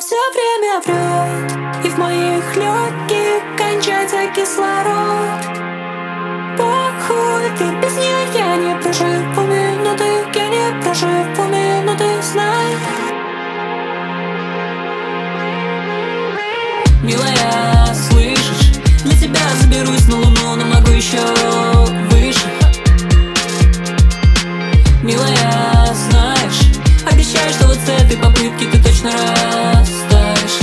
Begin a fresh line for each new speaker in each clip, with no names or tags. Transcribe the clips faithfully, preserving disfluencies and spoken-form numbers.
все время врет, и в моих легких кончается кислород. Похуй, ты без нее я не проживу минуты, я не проживу минуты, знай. Милая, слышишь, для тебя заберусь на луну, но могу еще выше. Милая, знаешь, обещаю, что вот с этой попытки ты точно растаешь.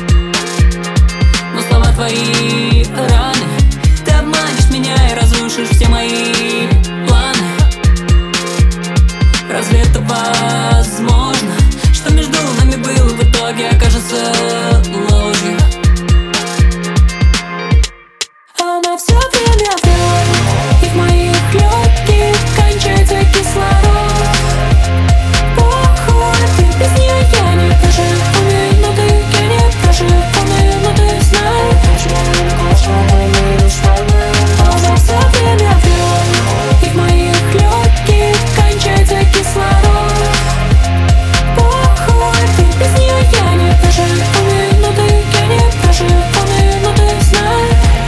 Но слова твои раны, ты обманешь меня и разрушишь все мои планы. Разве это возможно, что между нами было в итоге окажется ложью? Она все время врет, и в моих легких кончается кислород. Похуй, ты без нее я не проживу минуты, я не проживу минуты, знай. Она все время врет, и в моих легких кончается кислород. Похуй, ты без нее я не проживу минуты, я не проживу минуты, знай.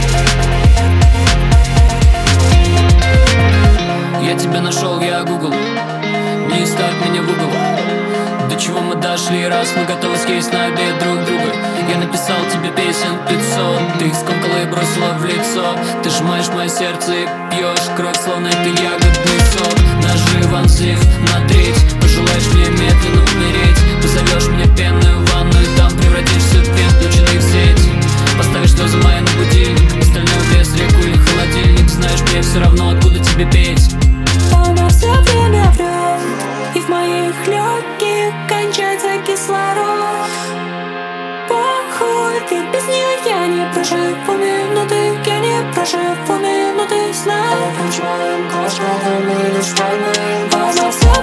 Я тебя нашел, я гугл, не ставь меня в угол. До чего мы дошли, раз мы готовы съесть на обед друг друга. Я написал тебе песен пятьсот, ты их скомкала и бросила в лицо. Ты сжимаешь мое сердце и пьешь кровь, словно это ягодный сок. Ножи вонзив на треть, пожелаешь мне медленно умереть. Позовешь меня в пенную ванну и там превратишься в вент, включенный в сеть. Поставишь слезы мои на будильник, остальное в лес, реку или холодильник. Знаешь, мне все равно, откуда тебе петь. Она все время врет, и в моих легких кончается кислород. Похуй, ты без нее я не проживу минуты, я не проживу минуты, знай. Она все